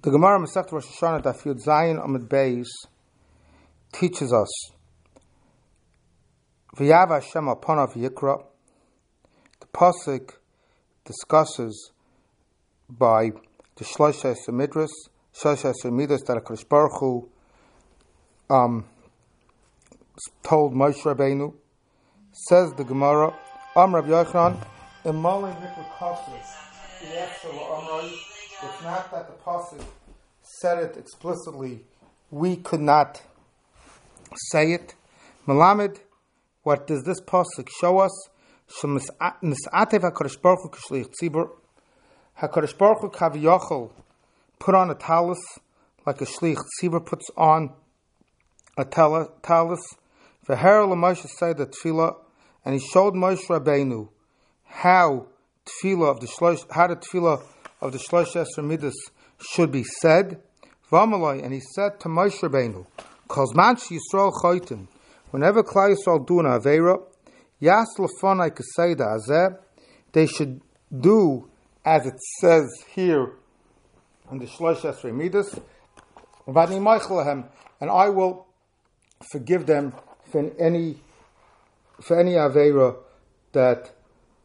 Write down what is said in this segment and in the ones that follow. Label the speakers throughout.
Speaker 1: The Gemara Masechet Rosh Hashanah Daf Yud Zayin Amud Beis teaches us V'yav Hashem Apanav Yikra. The pasuk discusses by the Shlosh Midras, Shlosh Midas that HaKadosh Baruch Hu told Moshe Rabbeinu. Says the Gemara, Rabbi Yochanan, Imalei Mikra Kasris, it's not that the pasuk said it explicitly, we could not say it. Melamed, what does this pasuk show us? Nis'atev HaKadosh Baruch Hu k'shliach tzibur. HaKadosh Baruch Hu kaviyachol put on a talus like a shliach tzibur puts on a talus. V'her l'Moshe said the tefillah, and he showed Moshe Rabbeinu how the tefillah of the Shlosh Esrei Midas should be said. V'amalai, and he said to Moshe Rabbeinu, Kozman Yisrael Chaytin, whenever Klal Yisrael do an aveira, Yas Lefonai Keseda Azeh, they should do as it says here in the Shlosh Esrei Midas, V'ani Meichel Lahem, and I will forgive them for any aveira that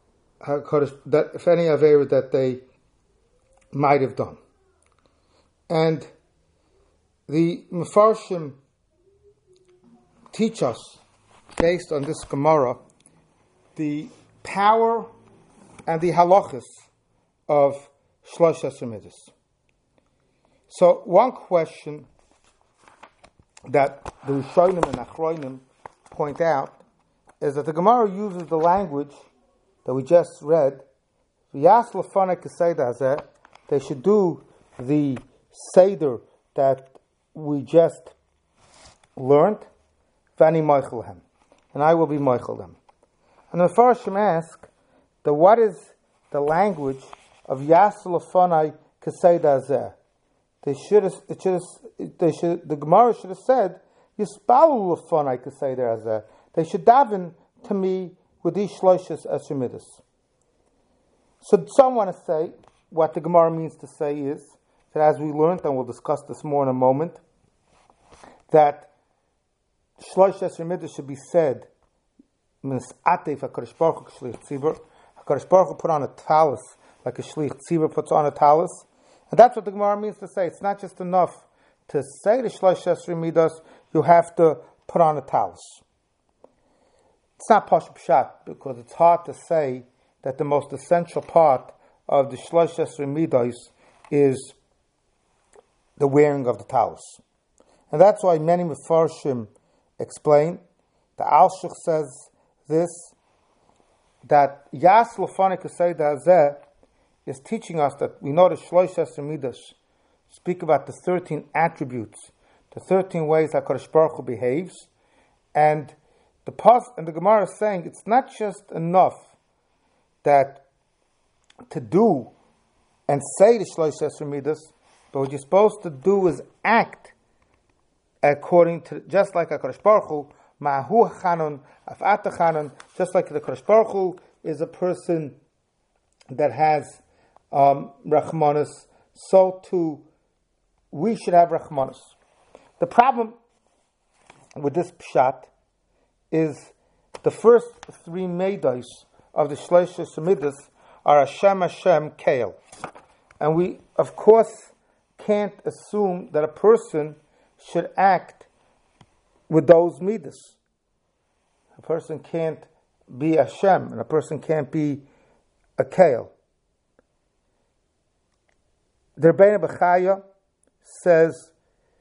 Speaker 1: they might have done. And the Mefarshim teach us, based on this Gemara, the power and the halachas of Shlosh Esrei Midas. So one question that the Rishonim and Achronim point out is that the Gemara uses the language that we just read, V'yas Lefonai Keseda Hazeh, they should do the Seder that we just learned, V'ani Meichel Hem, and I will be Meichel them. And the Mefarshim ask that what is the language of Yas Lefonai Keseda Hazeh? The Gemara should have said, Yispalu Lefonai Keseda Hazeh. They should daven to me with these Shloshos Esrei Midas. So some want to say, what the Gemara means to say is, that as we learned, and we'll discuss this more in a moment, that Shlosh Esrei Midas should be said, Mis'atev HaKadosh Baruch Hu k'shliach tzibur. HaKadosh Baruch Hu put on a talus, like a shliach tzibur puts on a talus. And that's what the Gemara means to say. It's not just enough to say the Shlosh Esrei Midas, you have to put on a talus. It's not Pashut Pshat, because it's hard to say that the most essential part of the Shlosh Esrei Midas is the wearing of the talus. And that's why many Mefarshim explain, the Alshich says this, that Yas Lefonai Keseda Hazeh is teaching us that we know the Shlosh Esrei Midas speak about the 13 attributes, the 13 ways that HaKadosh Baruch Hu behaves, and the Gemara is saying it's not just enough that to do and say the Shlosh Esrei Midas, but what you're supposed to do is act according to, just like HaKadosh Baruch Hu, Ma'ahu Chanun, Af'at Chanun, just like the HaKadosh Baruch Hu is a person that has Rachmanis, so too we should have Rachmanis. The problem with this Pshat is the first three Meidos of the Shlosh Esrei Midas are Hashem, Hashem, Kael. And we, of course, can't assume that a person should act with those Midas. A person can't be Hashem, and a person can't be a Kael. The Rebbeinu Bechaya says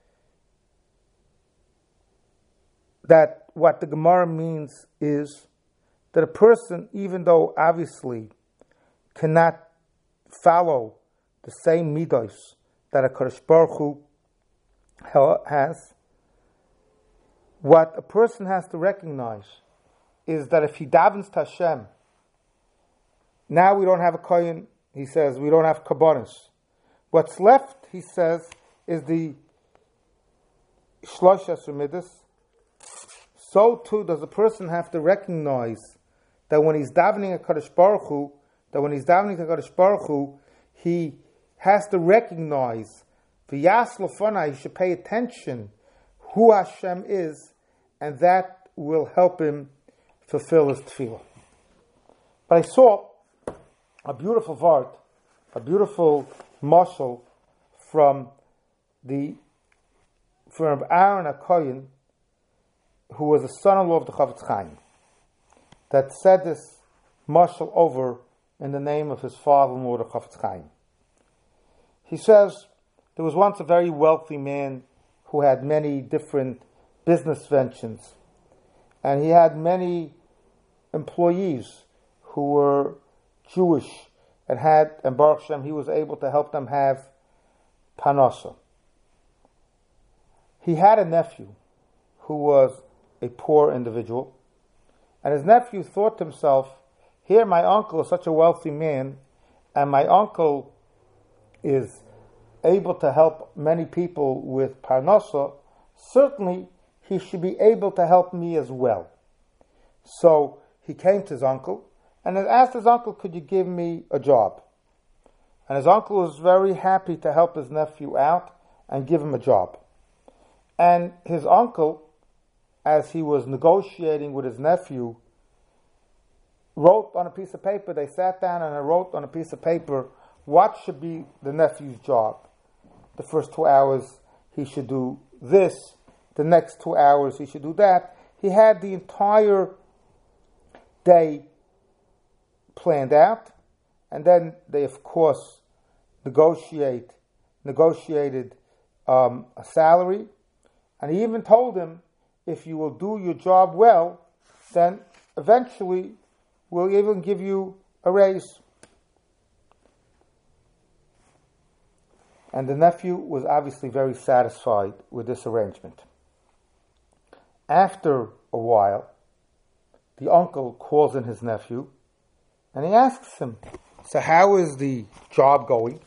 Speaker 1: that what the Gemara means is that a person, even though obviously cannot follow the same midos that a HaKadosh Baruch Hu has, what a person has to recognize is that if he davens to Hashem, now we don't have a kohen, he says, we don't have kabbanis. What's left, he says, is the Shlosh Esrei Midas. So too does a person have to recognize that when he's davening HaKadosh Baruch Hu, he has to recognize V'yas l'fonai, he should pay attention who Hashem is, and that will help him fulfill his tefillah. But I saw a beautiful vart, a beautiful mashal from Aaron HaKohen, who was the son-in-law of the Chofetz Chaim, that said this mashal over in the name of his father-in-law, the Chofetz Chaim. He says, there was once a very wealthy man who had many different business ventures, and he had many employees who were Jewish, and Baruch Hashem, he was able to help them have parnasa. He had a nephew who was a poor individual, and his nephew thought to himself, here my uncle is such a wealthy man, and my uncle is able to help many people with parnasa, certainly he should be able to help me as well. So he came to his uncle and asked his uncle, could you give me a job? And his uncle was very happy to help his nephew out and give him a job. And his uncle, as he was negotiating with his nephew, wrote on a piece of paper, they sat down and wrote on a piece of paper what should be the nephew's job. The first 2 hours he should do this, the next 2 hours he should do that. He had the entire day planned out, and then they of course negotiated a salary, and he even told him, if you will do your job well, then eventually we'll even give you a raise. And the nephew was obviously very satisfied with this arrangement. After a while, the uncle calls in his nephew and he asks him, so how is the job going?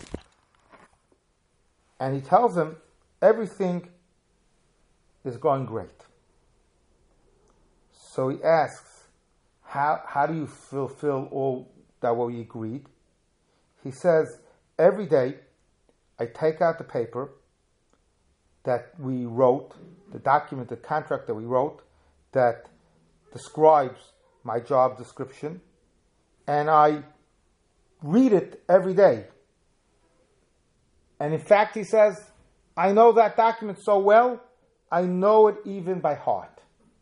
Speaker 1: And he tells him, everything is going great. So he asks, how do you fulfill all that we agreed? He says, every day I take out the paper that we wrote, the document, the contract that we wrote, that describes my job description, and I read it every day. And in fact, he says, I know that document so well, I know it even by heart.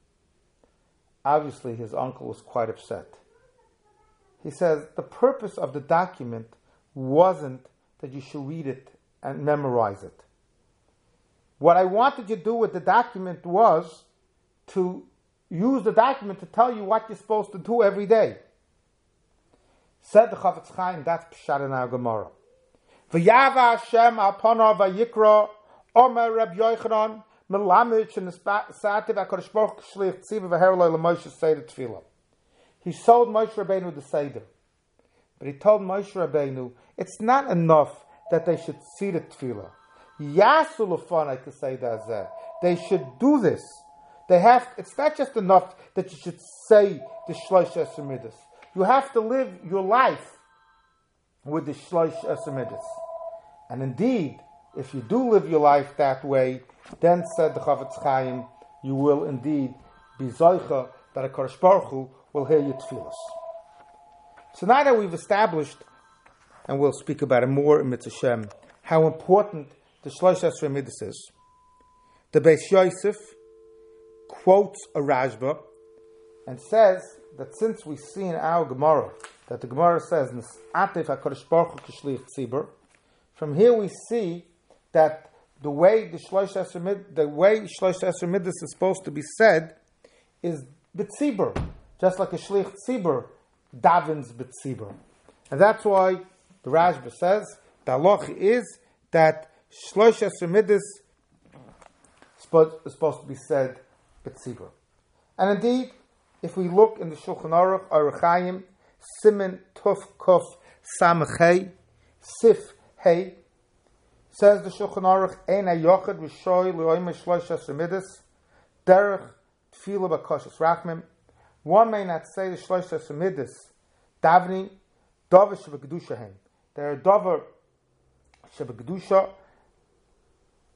Speaker 1: Obviously, his uncle was quite upset. He says, the purpose of the document wasn't that you should read it and memorize it. What I wanted you to do with the document was to use the document to tell you what you're supposed to do every day. Said the Chofetz Chaim, that's Pshat in our Gemara. V'yava Hashem al panav v'yikra Omer Reb Yochanan melamid shenesativ HaKadosh Baruch Hu shliach tziva v'heroloi l'Moshe seder tefillah. He sold Moshe Rabbeinu the seder, but he told Moshe Rabbeinu it's not enough that they should see the tefillah. Yasu l'fanai k'seder hazeh. They should do this. They have. It's not just enough that you should say the Shlosh Esrei Midos. You have to live your life with the Shlosh Esrei Midos. And indeed, if you do live your life that way, then said the Chofetz Chaim, you will indeed be zoicha that HaKadosh Baruch Hu will hear your tefillos. So now that we've established, and we'll speak about it more in Mitzvah Shem, how important the Shlosh Esrei Midos is, the Beis Yosef quotes a Rashba and says that since we see in our Gemara that the Gemara says Nis'atif HaKadosh Baruch Hu K'shliach Tzibur, from here we see that the way Shlosh Esrei Midos is supposed to be said is b'tzibur, just like a shliach tzibur davens b'tzibur, and that's why the Rashba says the halacha is that Shlosh Esrei Midos is supposed to be said b'tzibur. And indeed, if we look in the Shulchan Aruch, Orach Chaim, Siman Tuf Kuf Samach Hey, Sif Hey, says the Shulchan Aruch, Ein HaYochad R'shoy L'oimei Shlosh Esrei Midos Derech Tefillah B'Koshes Rachmim. One may not say the Shlosh Esrei Midos davening Dover Shebekdusha Hen. They are Dover Shebekdusha,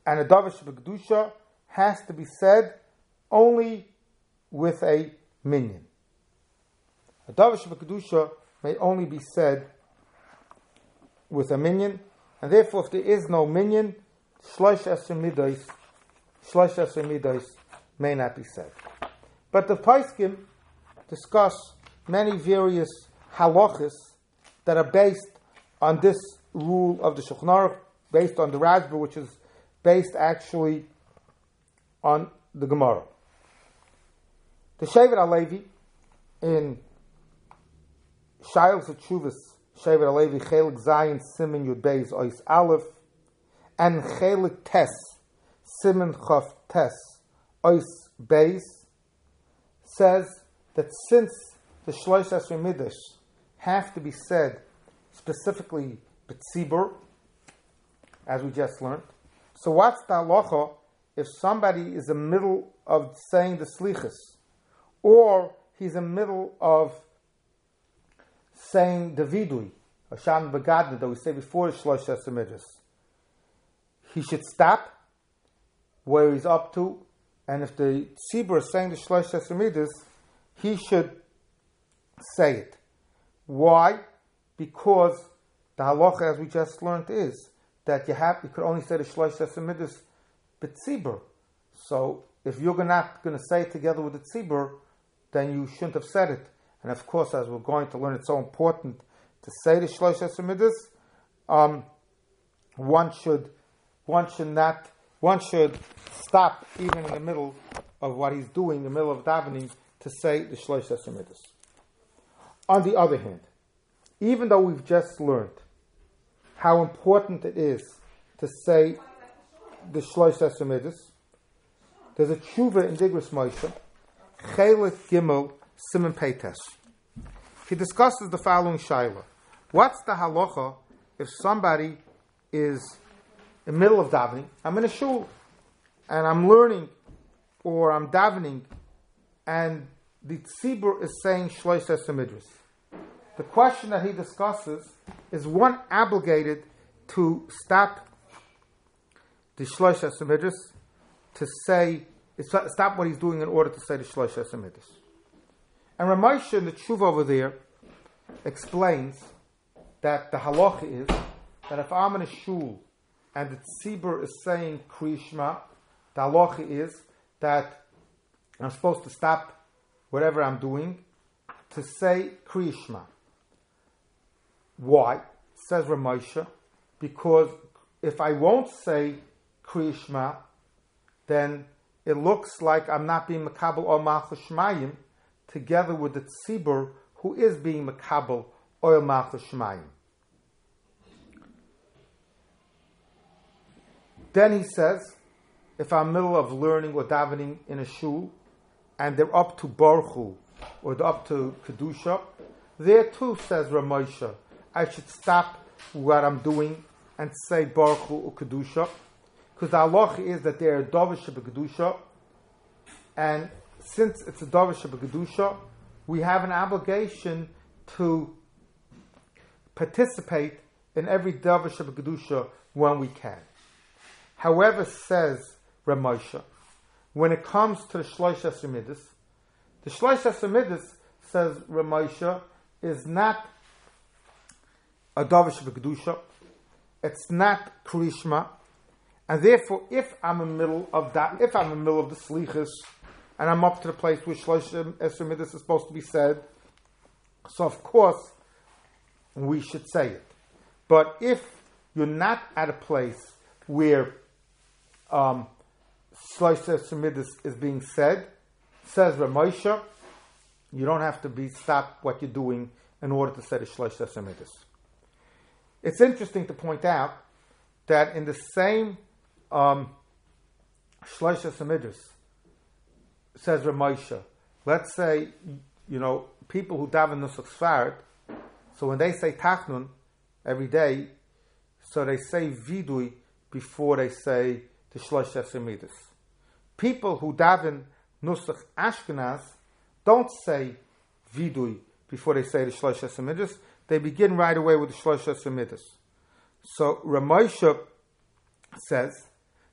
Speaker 1: And a davar shebekdusha has to be said only with a minyan. A davar shebekdusha may only be said with a minyan, and therefore if there is no minyan, shlosh esher midos may not be said. But the Poskim discuss many various halachas that are based on this rule of the Shulchan Aruch, based on the Rashba, which is based actually on the Gemara. The Shevet HaLevi in Shailos Tshuvas, Shevet HaLevi Chelik Zayin Siman Yud Beis Ois Aleph, and Chelik Tes Siman Chof Tes Ois Beis, says that since the Shlosh Esrei Midos have to be said specifically B'tzibur, as we just learned, so what's the halacha if somebody is in the middle of saying the slichas, or he's in the middle of saying the vidui, Hashem Begadna, that we say before the Shlosh Esrei Midos? He should stop where he's up to, and if the tzibur is saying the Shlosh Esrei Midos, he should say it. Why? Because the halacha, as we just learned, is that you could only say the Shlosh Esrei Midos b'tzibur. So if you're not going to say it together with the tzibur, then you shouldn't have said it. And of course, as we're going to learn, it's so important to say the Shlosh Esrei Midos. One should stop even in the middle of what he's doing, in the middle of davening, to say the Shlosh Esrei Midos. On the other hand, even though we've just learned how important it is to say the Shlosh Esrei Midos, there's a tshuva in Digras Moshe, Chelik Gimel Siman Peites. He discusses the following shaila: what's the halacha if somebody is in the middle of davening? I'm in a shul and I'm learning, or I'm davening, and the tzibur is saying Shlosh Esrei Midos. The question that he discusses is one obligated to stop the Shlosh Esrei Midos, to say, stop what he's doing in order to say the Shlosh Esrei Midos. And Ramosha in the tshuva over there explains that the halacha is that if I'm in a shul and the tzibur is saying Kriya Shema, the halacha is that I'm supposed to stop whatever I'm doing to say Kriya Shema. Why? Says Ramosha, because if I won't say Kriya Shema, then it looks like I'm not being makabel or malchus shmayim together with the tzibur who is being makabel or malchus shmayim. Then he says, if I'm in the middle of learning or davening in a shul, and they're up to Baruch Hu, or they're up to Kedusha, there too, says Ramosha, I should stop what I'm doing and say Baruch Hu or Kedusha, because the halacha is that they're a davar shebekdusha, and since it's a davar shebekdusha, we have an obligation to participate in every davar shebekdusha when we can. However, says Ramosha, when it comes to the Shlosh Esrei Midos, the Shlosh Esrei Midos, says Ramosha, is not a davar shebekdusha, it's not Kriya Shema, and therefore, if I'm in the middle of the slichus, and I'm up to the place where Shlosh Esrei Midos is supposed to be said, so of course we should say it. But if you're not at a place where Shlosh Esrei Midos is being said, says Ramosha, you don't have to stop what you're doing in order to say the Shlosh Esrei Midos. It's interesting to point out that in the same Shlosh Esrei Midos, says Ramosha, let's say, people who daven Nusach Sfarad, so when they say Tachnun every day, so they say Vidui before they say the Shlosh Esrei Midos. People who daven Nusach Ashkenaz don't say Vidui before they say the Shlosh Esrei Midos. They begin right away with the Shlosh Esrei Midos. So Ramosha says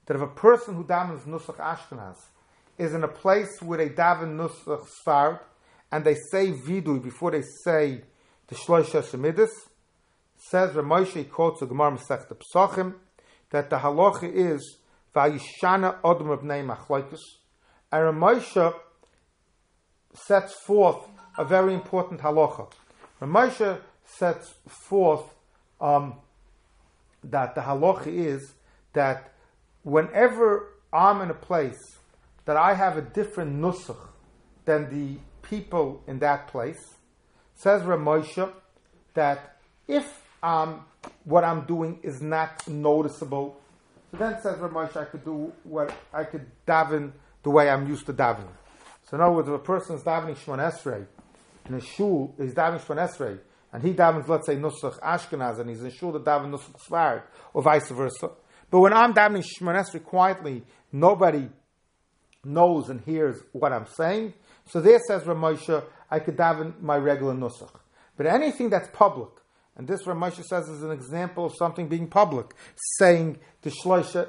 Speaker 1: that if a person who davens Nusach Ashkenaz is in a place where they daven Nusach Sfard, and they say Vidui before they say the Shloisha Shemidus, says Ramoshe, he quotes the Gemara Masechta Pesachim, that the halacha is Vayishana Odom of Nei Machlokes, and Ramoshe sets forth a very important halacha. Ramoshe sets forth that the halacha is that whenever I'm in a place that I have a different nusach than the people in that place, says Ramoshe that if what I'm doing is not noticeable, so then says Ramoshe I could daven the way I'm used to davening. So in other words, if a person is davening Shemon Esrei in a shul, he's davening Shemon Esrei, and he davens, let's say, Nusach Ashkenaz, and he's in shul to daven Nusach Sfard, or vice versa. But when I'm davening Shemon Esrei quietly, nobody knows and hears what I'm saying. So there says Ramoshe, I could daven my regular Nusach. But anything that's public, and this Ramoshe says is an example of something being public, saying the Shloisha,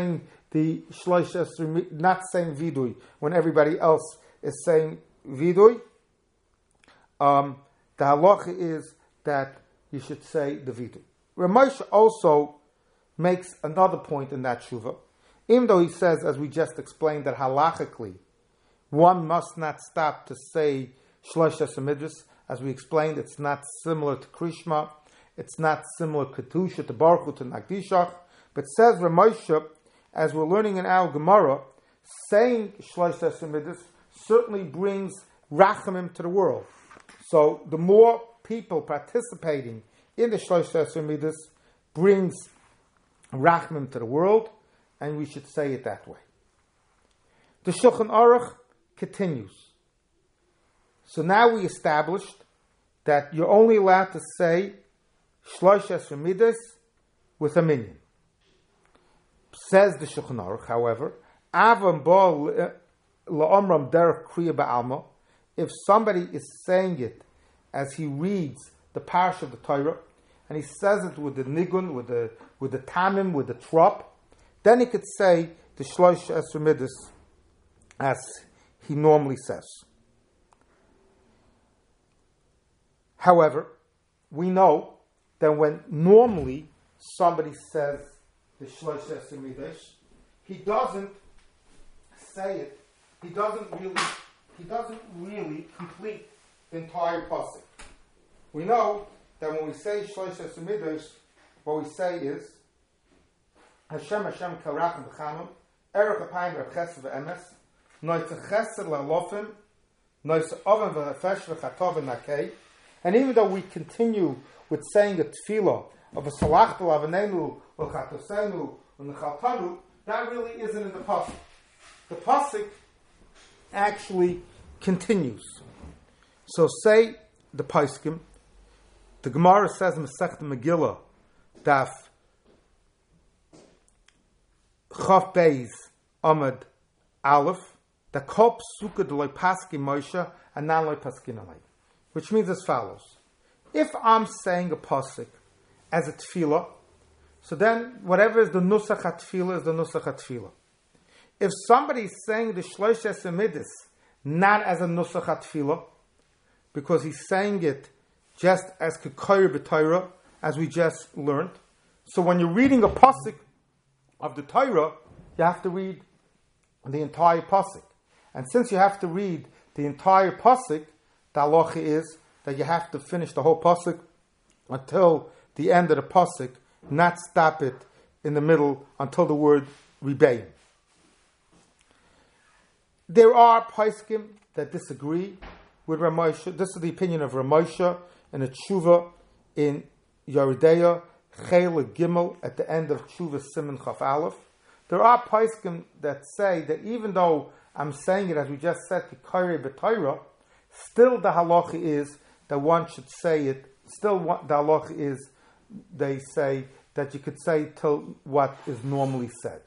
Speaker 1: not saying Vidui, when everybody else is saying Vidui, the halacha is that you should say the Vidui. Ramoshe also makes another point in that Shuvah, even though he says, as we just explained, that halachically one must not stop to say Shloisha Semidus. As we explained, it's not similar to Krishma, it's not similar to Kedusha, to Baruch Hu, to Nagdishach, but says Ramoshe, as we're learning in our Gemara, saying Shloisha Semidus certainly brings Rachamim to the world. So the more people participating in the Shloisha Semidus brings Rachamim to the world, and we should say it that way. The Shulchan Aruch continues. So now we established that you're only allowed to say Shloisha Semidus with a minyan. Says the Shulchan Aruch, however, Avam ba la'omram derech kriya ba'alma, if somebody is saying it as he reads the parsha of the Torah, and he says it with the nigun, with the tamim, with the trop, then he could say the Shloisha Semidus as he normally says. However, we know that when normally somebody says the Shloisha Semidus, he doesn't say it. He doesn't really complete the entire pasuk. We know that when we say Shloisha Semidus, what we say is Hashem Karachim B'Chanum Erech Apayim V'Chesed V'Emes Noitze Chesed L'Alofim Noitze Oven V'Hafesh V'Chatov V'Nakei. And even though we continue with saying a tefillah of a Salach B'Lavanenu V'Chatosenu V'Nechaltanu, that really isn't in the pasuk. The pasuk actually continues. So say the Paiskim, the Gemara says in Masechta Megillah, Daf Chav Beis Amud Aleph, that Kol Psuka D'Loi Paskin Moshe and Nan Loi Paskin Alei, which means as follows: if I'm saying a pasuk as a tefillah, so then whatever is the nusach tefillah is the nusach tefillah. If somebody is saying the Shloisha Semidus not as a nusach tefillah, because he's saying it just as Kekayr B'Torah, as we just learned, so when you're reading a pasuk of the Torah, you have to read the entire pasuk. And since you have to read the entire pasuk, the halacha is that you have to finish the whole pasuk until the end of the pasuk, not stop it in the middle until the word Rebbeim. There are Paiskim that disagree with Ramoshe. This is the opinion of Ramoshe in a tshuva in Yeridea, Chela Gimel, at the end of Tshuva Siman Chaf Aleph. There are Paiskim that say that even though I'm saying it as we just said, Kekayre B'Torah, still the halacha is that one should say it. Still, the halacha is they say that you could say till what is normally said.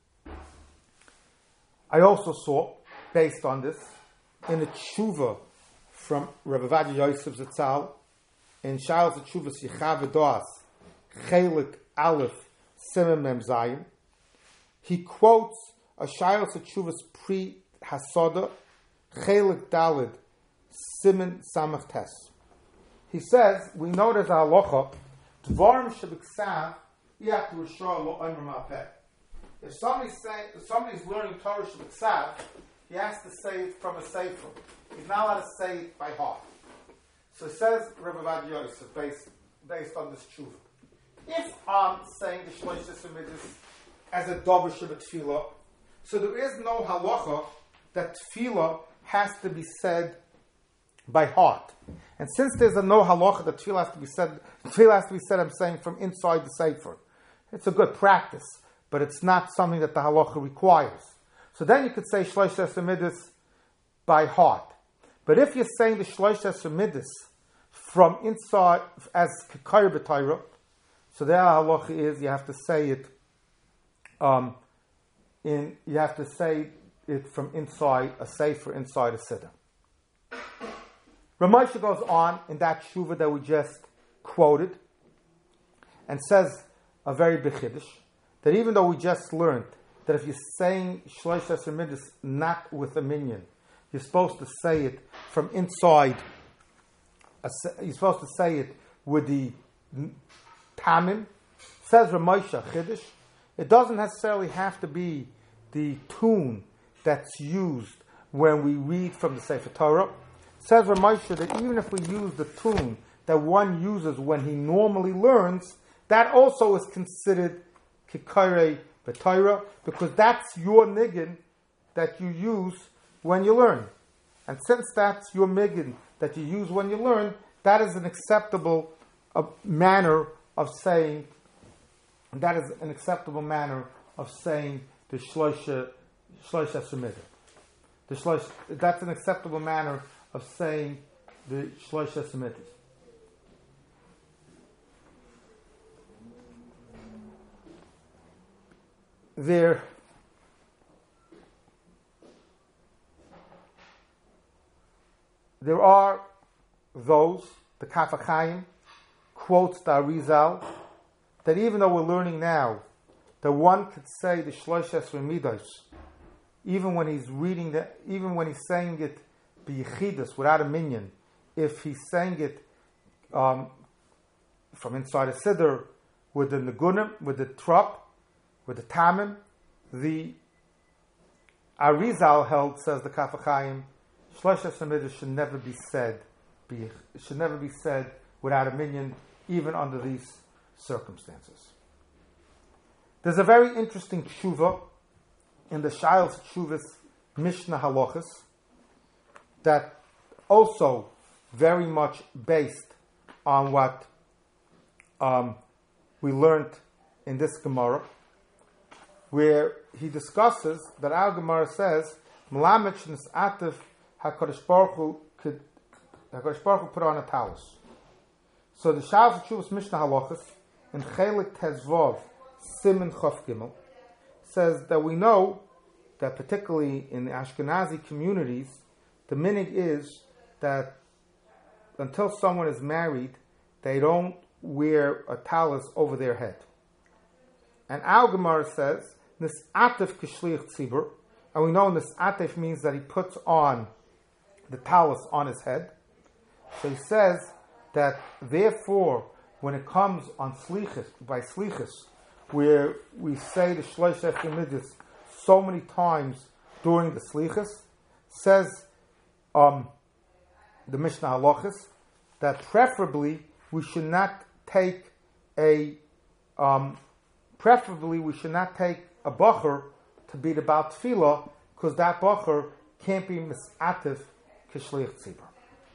Speaker 1: I also saw, based on this, in a tshuva from Rabbi Ovadia Yosef Zatzal, in Shalos Tshuva Sicha V'Doas, Chelik Aleph Simon Mem Zayin, he quotes a Shayos Tshuvas Pri Hasoda, Chelik Dalid, Siman Samach Tes. He says, we know there's a halacha, Dvarim Shabiksav, Yach Rishah Lo Omer Ma'apeh. If somebody's learning Torah Shabiksav, he has to say it from a sefer. He's not allowed to say it by heart. So it says, Rebbe Vad Yosef, based on this tshuva. If I'm saying the Shlosh Midas as a Dover Shabbat Tefillah, so there is no halacha that Tefillah has to be said by heart. And since there's no halacha that Tefillah has to be said, I'm saying from inside the sefer. It's a good practice, but it's not something that the halacha requires. So then you could say Shlosh Midas by heart. But if you're saying the Shlosh Midas from inside as Kekayr B'Torah, so there halacha is you have to say it from inside a sefer, inside a siddur. Ramosha goes on in that shuva that we just quoted and says a very big chiddush, that even though we just learned that if you're saying Shlosh Esrei Midas not with a minyan, you're supposed to say it from inside. You're supposed to say it with the tamim. Says Ramosha chiddush. It doesn't necessarily have to be the tune that's used when we read from the Sefer Torah. Says Ramosha that even if we use the tune that one uses when he normally learns, that also is considered Kekayre B'Torah, because that's your niggin that you use when you learn. And since that's your niggin that you use when you learn, that is an acceptable manner of saying. That is an acceptable manner of saying the Shlosh Esrei Midas. That's an acceptable manner of saying the Shlosh Esrei Midas. There are those, the Kaf HaChaim quotes the Arizal, that even though we're learning now that one could say the Shlosh Esrei Midas, even when he's saying it b'yichidus, without a minyan, if he's saying it from inside a siddur, with the negunim, with the trop, with the tamim, the Arizal held, says the Kaf HaChaim, Shlosh Esrei Midas should never be said without a minyan, even under these circumstances. There's a very interesting tshuva in the Shayos Tshuvas Mishnah Halachas that also very much based on what we learned in this Gemara, where he discusses that our Gemara says, Melamed Shnis'atif HaKadosh Baruch Hu put on a talus. So the Shayos Tshuvas Mishnah Halachas in Chelik Tezvav Siman Chof Gimel says that we know that particularly in the Ashkenazi communities, the minig is that until someone is married, they don't wear a talus over their head. And our Gemara says, Nis'atif Kishliach Tzibur, and we know Nis'atif means that he puts on the talus on his head. So he says that therefore, when it comes on slichus, by slichus, where we say the Shlosh Esrei Midas so many times during the slichus, says the Mishnah Halachas that preferably we should not take a bacher to be the Baal Tefillah, because that bacher can't be mis'atif k'shliach tzibur.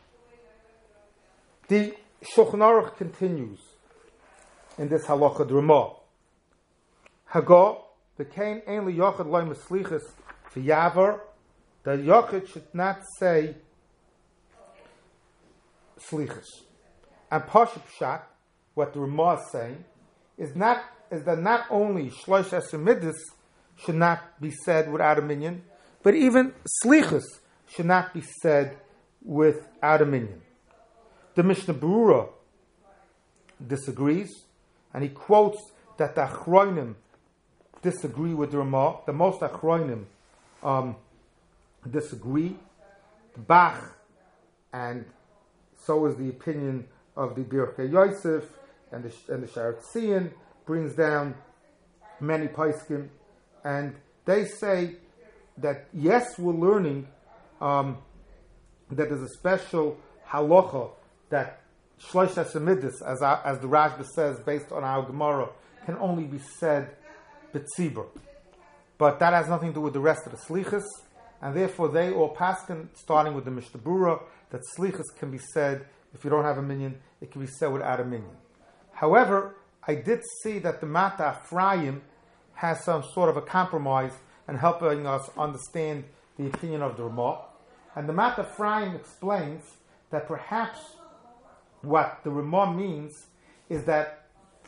Speaker 1: The Shulchan Aruch continues in this halacha d'Ramah. Haga v'kein ein liyochad loy mislichas v'yavar. The yochid should not say slichas. And Pashup Pshat, what the Ramah is saying, is that not only Shlosh Esrei Midas should not be said without a minyan, but even slichas should not be said without a minyan. The Mishnah Berurah disagrees, and he quotes that the Achronim disagree with the Ramah. The most Achronim disagree. Bach, and so is the opinion of the Birchei Yosef and the Sharat Tzion, brings down many Paiskim, and they say that yes, we're learning that there's a special halacha that Shlosh HaSemidus, as the Rashba says, based on our Gemara, can only be said b'tzibur. But that has nothing to do with the rest of the Slichas, and therefore they all paskin, starting with the Mishnah Berurah, that Slichas can be said, if you don't have a minyan, it can be said without a minyan. However, I did see that the Mata Ephraim has some sort of a compromise and helping us understand the opinion of the Ramah. And the Mata Ephraim explains that perhaps what the Ramah means is that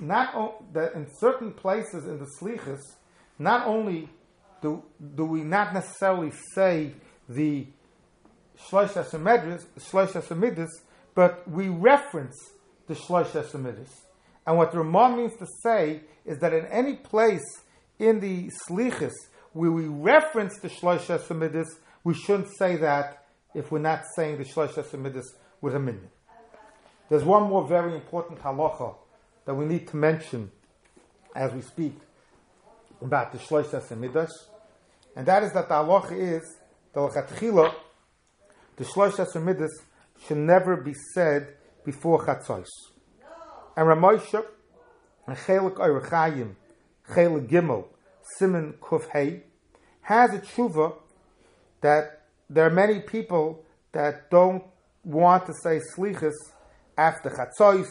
Speaker 1: that in certain places in the Slichas, not only do we not necessarily say the Shlosh HaSemidus, but we reference the Shlosh HaSemidus. And what the Ramah means to say is that in any place in the Slichas where we reference the Shlosh HaSemidus, we shouldn't say that if we're not saying the Shlosh HaSemidus with a minyan. There's one more very important halacha that we need to mention as we speak about the Shlosh HaSemidus, and that is that the halacha is the lechatchila, the Shlosh HaSemidus should never be said before Chatzos. And Ramosha and Chelik Oirechayim, Chelik Gimel, Siman Kuf Hey, has a tshuva that there are many people that don't want to say slichas after Chatzos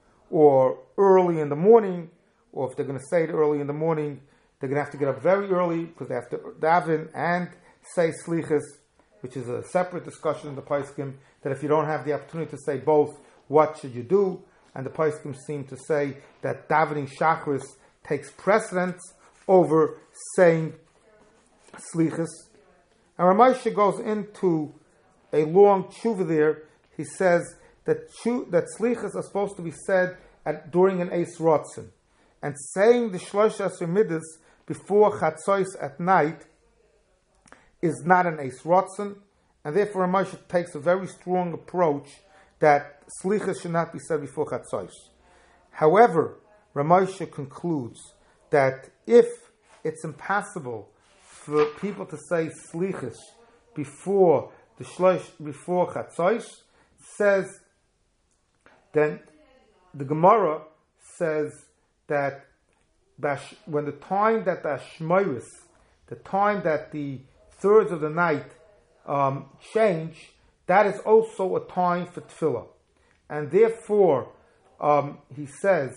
Speaker 1: or early in the morning, or if they're going to say it early in the morning, they're going to have to get up very early because they have to daven and say slichas, which is a separate discussion in the Paiskim, that if you don't have the opportunity to say both, what should you do? And the Paiskim seem to say that davening Shachris takes precedence over saying slichas. And Ramosha goes into a long tshuva there. He says that slichas are supposed to be said during an Eis Rotzen. And saying the Shlosh HaSemidus before Chatzos at night is not an Eis Rotzen, and therefore Ramosha takes a very strong approach that slichas should not be said before Chatzos. However, Ramosha concludes that if it's impossible for people to say slichas before Chatzos, says, then the Gemara says that when the time that the Shmoris, the time that the thirds of the night change, that is also a time for tefillah. And therefore, he says,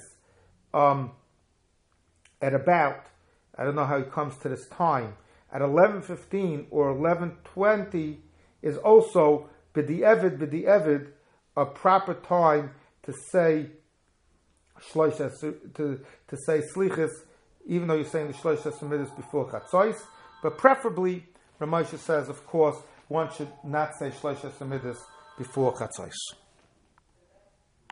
Speaker 1: at about, I don't know how he comes to this time, at 11:15 or 11:20 is also b'di'evid, a proper time to say to say slichas, even though you're saying the Shlosh HaSemidus before Chatzos. But preferably, Ramosha says, of course, one should not say Shlosh HaSemidus before Chatzos.